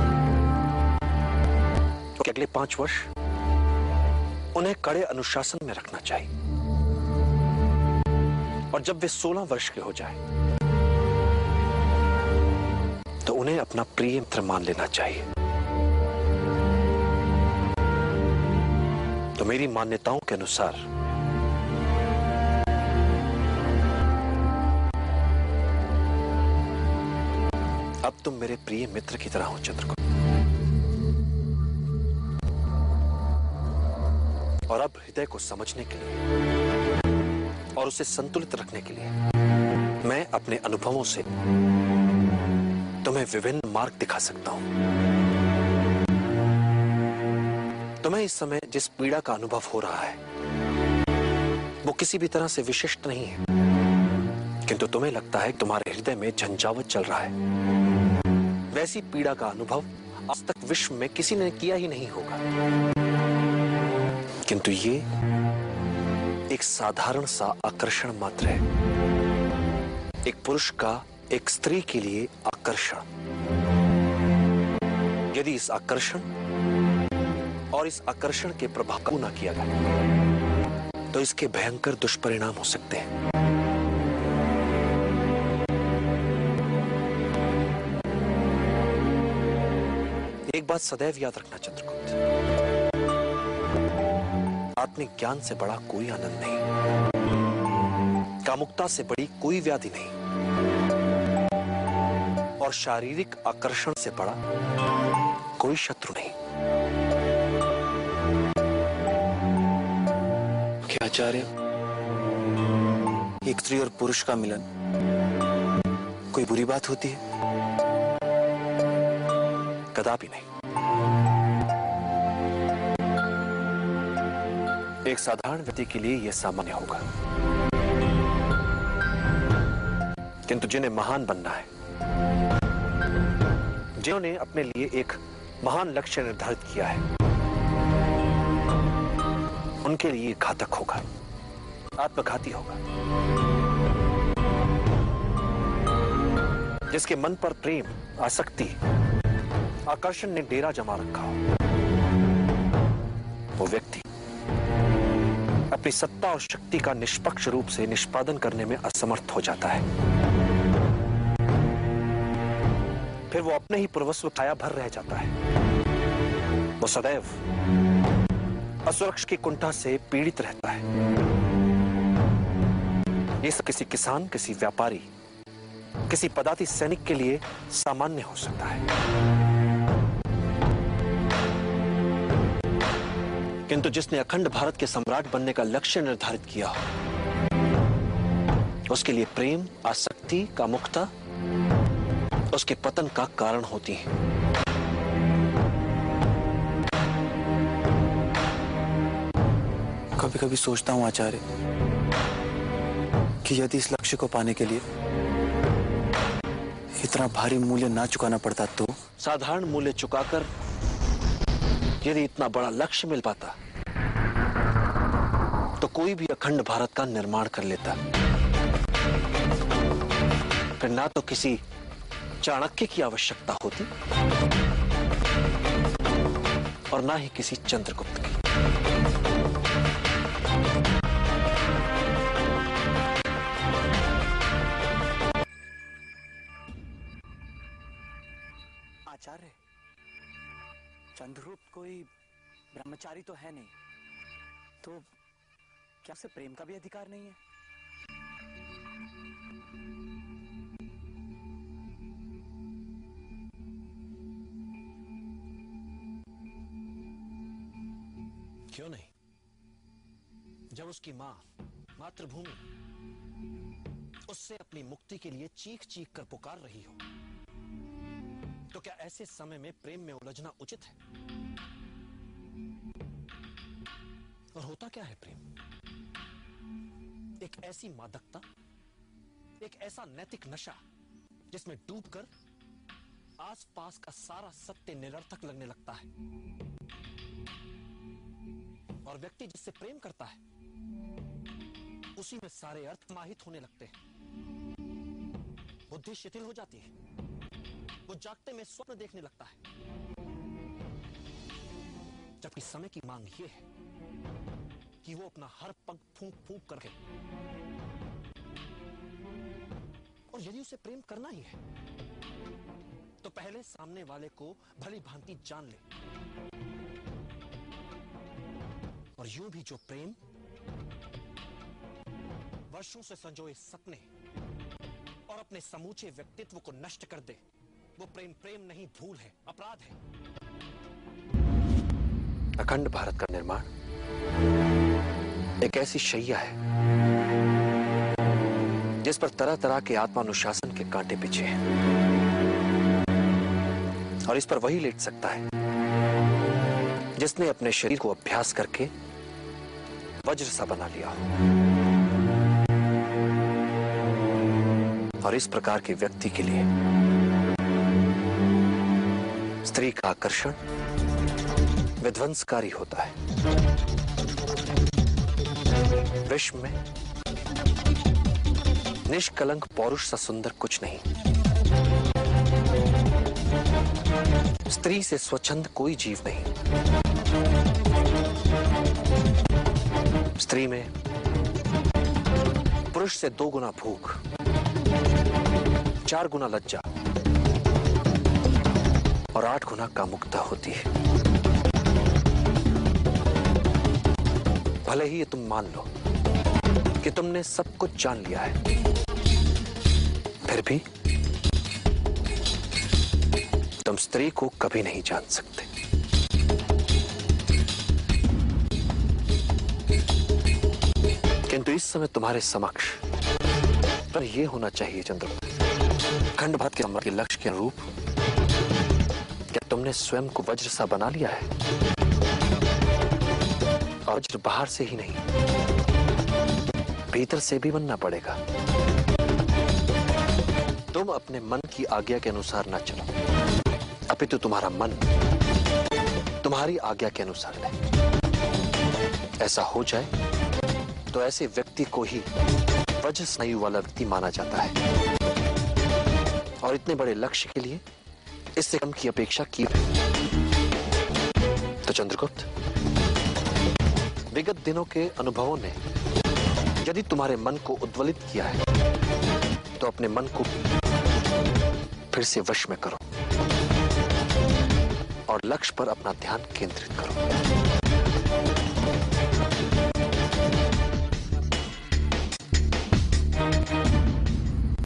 तो अगले पांच वर्ष उन्हें कड़े अनुशासन में रखना चाहिए, और जब वे सोलह वर्ष के हो जाए तो उन्हें अपना प्रिय मित्र मान लेना चाहिए। तो मेरी मान्यताओं के अनुसार अब तुम मेरे प्रिय मित्र की तरह हो चंद्रगुप्त, और अब हृदय को समझने के लिए और उसे संतुलित रखने के लिए मैं अपने अनुभवों से तुम्हें विभिन्न मार्ग दिखा सकता हूं। तुम्हें इस समय जिस पीड़ा का अनुभव हो रहा है वो किसी भी तरह से विशिष्ट नहीं है, किंतु तुम्हें लगता है कि तुम्हारे हृदय में झंझावत चल रहा है। वैसी पीड़ा का अनुभव आज तक विश्व में किसी ने किया ही नहीं होगा, किंतु ये एक साधारण सा आकर्षण मात्र है, एक पुरुष का एक स्त्री के लिए आकर्षण। यदि इस आकर्षण और इस आकर्षण के प्रभाव को न किया गया तो इसके भयंकर दुष्परिणाम हो सकते हैं। एक बात सदैव याद रखना चंद्रगुप्त, आत्मिक ज्ञान से बड़ा कोई आनंद नहीं, कामुकता से बड़ी कोई व्याधि नहीं, और शारीरिक आकर्षण से बड़ा कोई शत्रु नहीं। क्या आचार्य, एक स्त्री और पुरुष का मिलन कोई बुरी बात होती है? कदापि नहीं। एक साधारण व्यक्ति के लिए यह सामान्य होगा, किंतु जिन्हें महान बनना है, जिन्होंने अपने लिए एक महान लक्ष्य निर्धारित किया है, उनके लिए घातक होगा, आत्मघाती होगा। जिसके मन पर प्रेम, आसक्ति, आकर्षण ने डेरा जमा रखा हो, वो व्यक्ति अपनी सत्ता और शक्ति का निष्पक्ष रूप से निष्पादन करने में असमर्थ हो जाता है। फिर वो अपने ही पूर्वस्व छाया भर रह जाता है। वो सदैव असुरक्षा की कुंठा से पीड़ित रहता है। ये सब किसी किसान, किसी व्यापारी, किसी पदाति सैनिक के लिए सामान्य हो सकता है, किंतु जिसने अखंड भारत के सम्राट बनने का लक्ष्य निर्धारित किया हो, उसके लिए प्रेम, आसक्ति, कामुकता उसके पतन का कारण होती है। कभी कभी सोचता हूं आचार्य कि यदि इस लक्ष्य को पाने के लिए इतना भारी मूल्य ना चुकाना पड़ता तो। साधारण मूल्य चुकाकर यदि इतना बड़ा लक्ष्य मिल पाता तो कोई भी अखंड भारत का निर्माण कर लेता। फिर ना तो किसी चाणक्य की आवश्यकता होती और ना ही किसी चंद्रगुप्त की। आचार्य, चंद्रगुप्त कोई ब्रह्मचारी तो है नहीं, तो क्या उसे प्रेम का भी अधिकार नहीं है? क्यों नहीं? जब उसकी मां मातृभूमि उससे अपनी मुक्ति के लिए चीख चीख कर पुकार रही हो, तो क्या ऐसे समय में प्रेम में उलझना उचित है? और होता क्या है प्रेम? एक ऐसी मादकता, एक ऐसा नैतिक नशा जिसमें डूबकर आसपास का सारा सत्य निरर्थक लगने लगता है, और व्यक्ति जिससे प्रेम करता है उसी में सारे अर्थ समाहित होने लगते हैं। बुद्धि शिथिल हो जाती है, वो जागते में स्वप्न देखने लगता है, जबकि समय की मांग ये है कि वो अपना हर पग फूंक फूंक करके, और यदि उसे प्रेम करना ही है तो पहले सामने वाले को भली भांति जान ले, और यूं भी जो प्रेम वर्षों से संजोए सपने और अपने समूचे व्यक्तित्व को नष्ट कर दे, वो प्रेम प्रेम नहीं, भूल है, अपराध है। अखंड भारत का निर्माण एक ऐसी शैया है जिस पर तरह तरह के आत्मानुशासन के कांटे बिछे हैं, और इस पर वही लेट सकता है जिसने अपने शरीर को अभ्यास करके वज्र सा बना लिया हो। और इस प्रकार के व्यक्ति के लिए स्त्री का आकर्षण विध्वंसकारी होता है। विश्व में निष्कलंक पौरुष सा सुंदर कुछ नहीं। स्त्री से स्वच्छंद कोई जीव नहीं। स्त्री में पुरुष से दो गुना भूख, चार गुना लज्जा और आठ गुना कामुकता होती है। भले ही ये तुम मान लो कि तुमने सब कुछ जान लिया है, फिर भी तुम स्त्री को कभी नहीं जान सकते। किंतु इस समय तुम्हारे समक्ष पर यह होना चाहिए चंद्रगुप्त, खंड भारत के सम्राट के लक्ष्य के अनुरूप क्या तुमने स्वयं को वज्र सा बना लिया है? और वज्र बाहर से ही नहीं, भीतर से भी बनना पड़ेगा। तुम अपने मन की आज्ञा के अनुसार ना चलो, अपितु तुम्हारा मन तुम्हारी आज्ञा के अनुसार ले। ऐसा हो जाए तो ऐसे व्यक्ति को ही वज्र स्नायु वाला व्यक्ति माना जाता है, और इतने बड़े लक्ष्य के लिए इससे कम की अपेक्षा की है। तो चंद्रगुप्त, विगत दिनों के अनुभवों ने यदि तुम्हारे मन को उद्वेलित किया है, तो अपने मन को फिर से वश में करो और लक्ष्य पर अपना ध्यान केंद्रित करो।